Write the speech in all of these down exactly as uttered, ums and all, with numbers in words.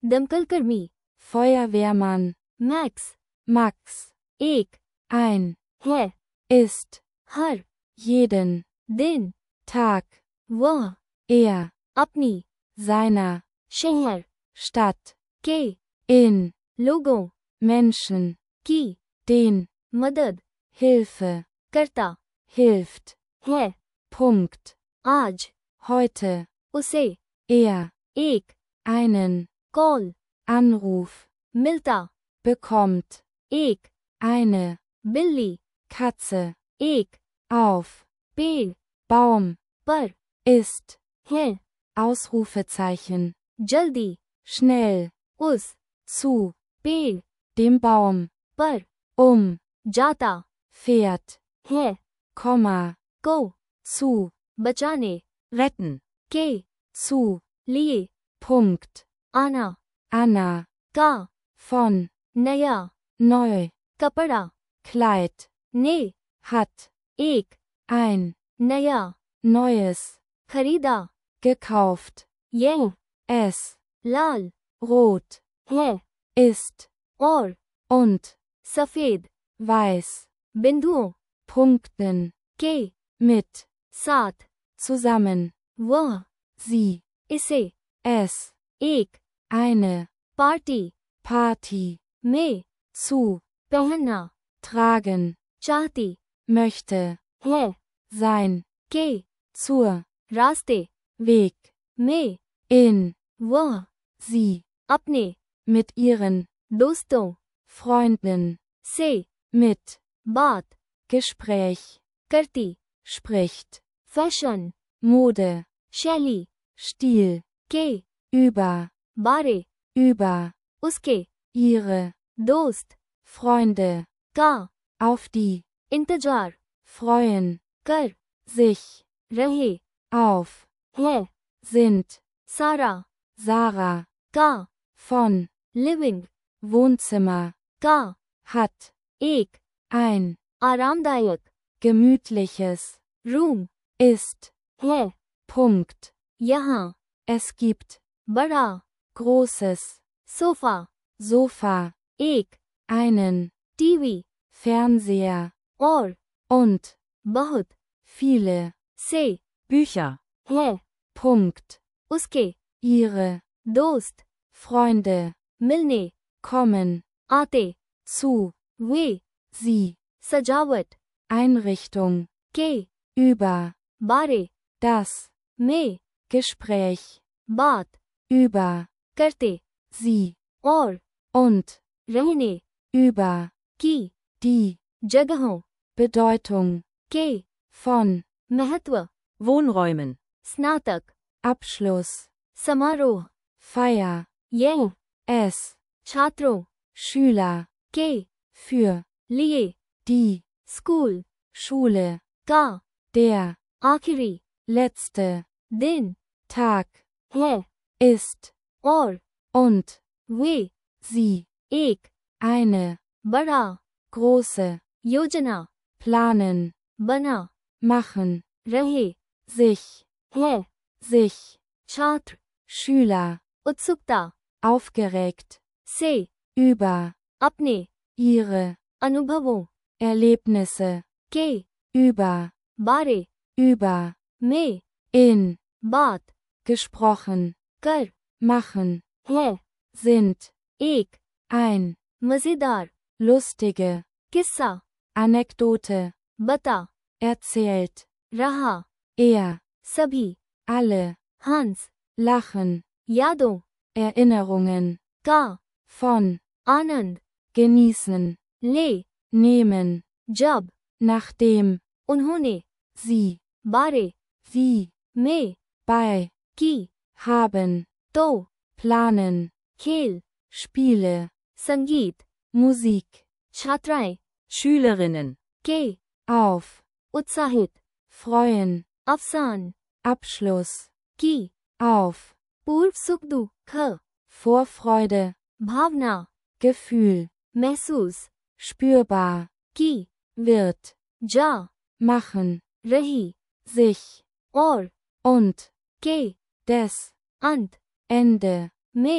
दमकलकर्मी, Feuerwehrmann, Max, Max, एक, ein, है, ist, हर, jeden, दिन, Tag, वह, er, अपनी, seiner, शहर, Stadt, के, in, लोगों, Menschen, की, den, मदद, Hilfe, करता, hilft, है, Punkt, आज, heute, उसे, er, एक, einen, कॉल, Anruf, मिलता, bekommt, एक, eine, बिल्ली, Katze, एक, auf, पेड़, Baum, पर, ist, है, Ausrufezeichen, जल्दी, schnell, उस, zu, पेड़, dem Baum, पर, um, जाता, fährt, है, Komma, को, zu, बचाने, retten, के, zu, लिए, Punkt, आना, Anna, का, von, नया, neu, कपड़ा, Kleid, ने, hat, एक, ein, नया, neues, खरीदा, gekauft, यह, es, लाल, rot, है, ist, और, und, सफेद, weiß, बिंदुओं, Punkten, के, mit, साथ, zusammen, वह, sie, इसे, es, एक, eine, पार्टी, Party, में, zu, पहनना, tragen, चाहती, möchte, है, sein, के, zur, रास्ते, Weg, में, in, वह, sie, अपने, mit ihren, दोस्तों, Freunden, से, mit, बात, Gespräch, करती, spricht, फैशन, Mode, शैली, Stil, के, über, बारे, über, उसके, ihre, दोस्त, Freunde, का, auf die, इंतजार, freuen, कर, sich, रहे, auf, है, sind, सारा, Sarah, का, von, लिविंग, Wohnzimmer, का, hat, एक, ein, आरामदायक, gemütliches, रूम, ist, है, Punkt, यहाँ, es gibt, बड़ा, großes, सोफा, Sofa, एक, einen, टीवी, Fernseher, और, und, बहुत, viele, से, Bücher, है, Punkt, उसके, ihre, दोस्त, Freunde, मिलने, kommen, आते, zu, वे, sie, सजावट, Einrichtung, के, über, बारे, das, में, Gespräch, बात, über, करते, sie, और, und, रहने, über, की, die, जगहों, Bedeutung, के, von, महत्व, Wohnräumen, स्नातक, Abschluss, समारोह, Feier, यह, es, छात्रों, Schüler, के, für, लिए, die, स्कूल, Schule, का, der, आखिरी, letzte, दिन, Tag, है, ist, और, und, वे, sie, एक, eine, बड़ा, große, योजना, planen, बना, machen, रहे, sich, है, sich, छात्र, Schüler, उत्सुकता, aufgeregt, से, über, अपने, ihre, अनुभवों, Erlebnisse, के, über, बारे, über, में, in, बात, gesprochen, कर, machen, है, sind, एक, ein, मजेदार, lustige, किस्सा, Anekdote, बता, erzählt, रहा, er, सभी, alle, हंस, lachen, यादों, Erinnerungen, का, von, आनंद, genießen, ले, nehmen, जब, nachdem, उन्होंने, sie, बारे, wie, में, bei, की, haben, तो, planen, खेल, Spiele, संगीत, Musik, छात्राएं, Schülerinnen, के, auf, उत्साहित, freuen, अफसान, Abschluss, की, auf, पूर्व सुख दुख, Vorfreude, भावना, Gefühl, महसूस, spürbar, की, wird, जा, machen, रही, sich, और, und, के, des, अंत, Ende, में,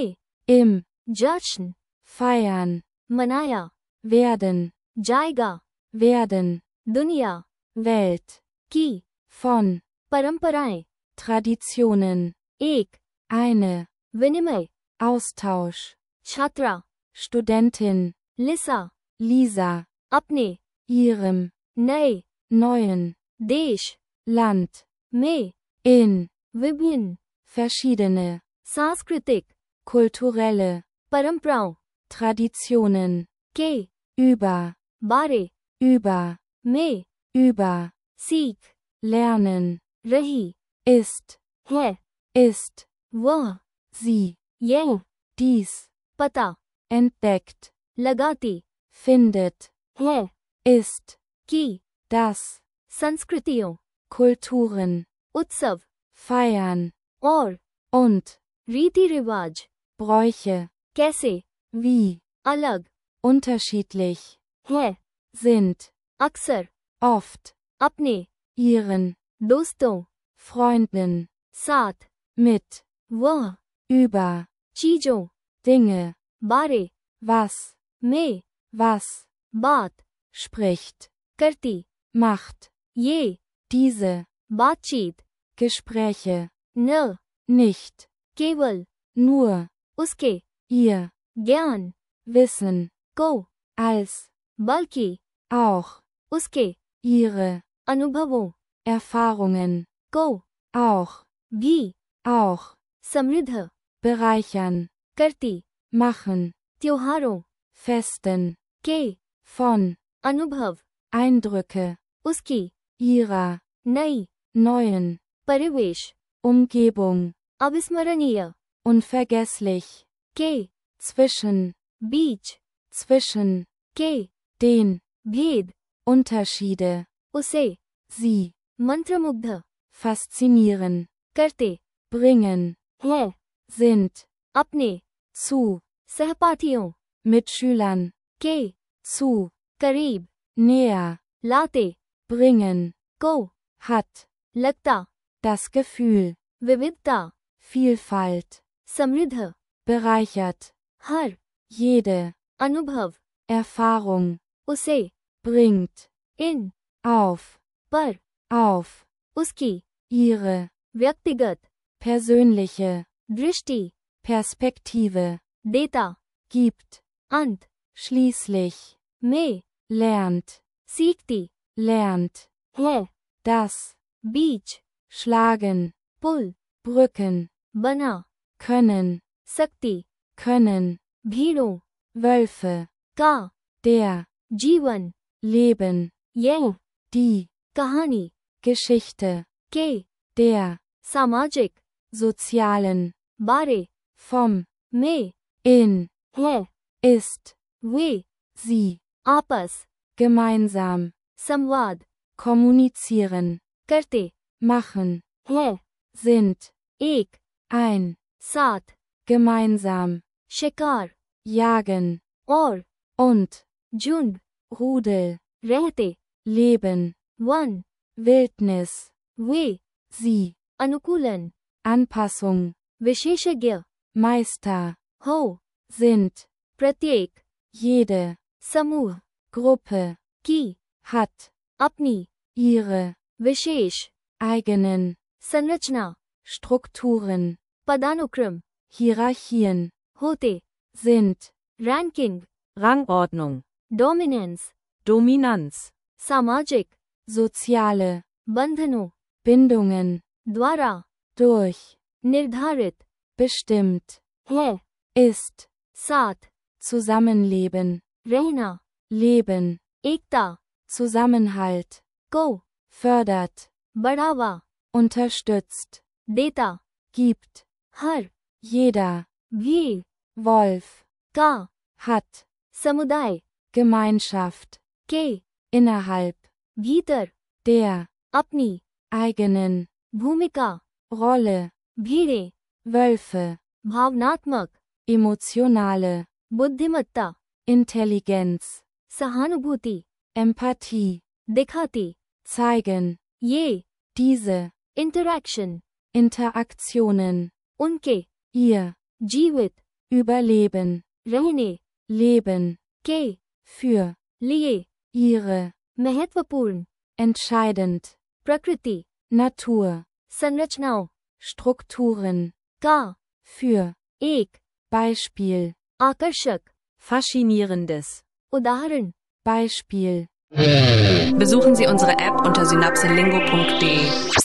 im, जश्न, feiern, मनाया, werden, जाएगा, werden, दुनिया, Welt, की, von, परंपराएं, Traditionen, एक, eine, विनिमय, Austausch, छात्रा, Studentin, लिसा, Lisa, अपने, ihrem, नए, neuen, देश, Land, में, in, विभिन्न, verschiedene, सांस्कृतिक, kulturelle, परंपराओं, Traditionen, के, über, बारे, über, में, über, सीख, lernen, रही, ist, है, ist, वह, sie, यह, dies, पता, entdeckt, लगाती, findet, है, ist, की, das, संस्कृतियों, Kulturen, उत्सव, feiern, और, und, रीति रिवाज, Bräuche, कैसे, wie, अलग, unterschiedlich, है, sind, अक्सर, oft, अपने, ihren, दोस्तों, Freunden, साथ, mit, वह, über, चीजों, Dinge, बारे, was, में, was, बात, spricht, करती, macht, ये, diese, बातचीत, Gespräche, न, nicht, केवल, nur, उसके, ihr, ज्ञान, wissen, को, als, बल्कि, auch, उसके, ihre, अनुभवों, Erfahrungen, को, auch, भी, auch, समृद्ध, bereichern, करती, machen, त्योहारों, festen, के, von, अनुभव, Eindrücke, उसकी, ihrer, नई, neuen, परिवेश, Umgebung, अविस्मरणीय, unvergesslich, के, zwischen, बीच, zwischen, के, den, भेद, Unterschiede, उसे, sie, मंत्रमुग्ध, faszinieren, करते, bringen, है, sind, अपने, zu, सहपाठियों, Mitschülern, के, zu, करीब, näher, लाते, bringen, को, hat, लगता, das Gefühl, विविधता, Vielfalt, समृद्ध, bereichert, हर, jede, अनुभव, Erfahrung, उसे, bringt, इन, auf, पर, auf, उसकी, ihre, व्यक्तिगत, persönliche, दृष्टि, Perspektive, देता, gibt, अंत, schließlich, में, lernt, सीखती, lernt, है, das, बीच, schlagen, पुल, Brücken, बना, können, सकती, können, भीड़ों, Wölfe, का, der, जीवन, Leben, यह, die, कहानी, Geschichte, के, der, सामाजिक, sozialen, बारे, vom, में, in, है, ist, वे, sie, आपस, gemeinsam, संवाद, kommunizieren, करते, machen, है, sind, एक, ein, साथ, gemeinsam, शिकार, jagen, और, und, झुंड, Rudel, रहते, leben, वन, Wildnis, वे, sie, अनुकूलन, Anpassung, विशेषज्ञ, Meister, हो, sind, प्रत्येक, jede, समूह, Gruppe, की, hat, अपनी, ihre, विशेष, eigenen, संरचना, Strukturen, पदानुक्रम, Hierarchien, होते, sind, ranking, Rangordnung, dominance, Dominanz, सामाजिक, soziale, बंधनों, Bindungen, द्वारा, durch, निर्धारित, bestimmt, है, ist, साथ, Zusammenleben, रहना, Leben, एकता, Zusammenhalt, को, fördert, बढ़ावा, unterstützt, देता, gibt, हर, jeder, भीड़, Wolf, का, hat, समुदाय, Gemeinschaft, के, innerhalb, भीतर, der, अपनी, eigenen, भूमिका, Rolle, भीड़ें, Wölfe, भावनात्मक, emotionale, बुद्धिमत्ता, Intelligenz, सहानुभूति, Empathie, दिखाती, zeigen, ये, diese, इंटरैक्शन, Interaktionen, उनके, ihr, जीवित, Überleben. रहने Leben. के Für. लिए Ihre. महत्वपूर्ण Entscheidend. प्रकृति Natur. संरचनाओं Strukturen. का Für. एक Beispiel. आकर्षक Faszinierendes. उदाहरण Beispiel. Besuchen Sie unsere App unter synapselingo punkt de.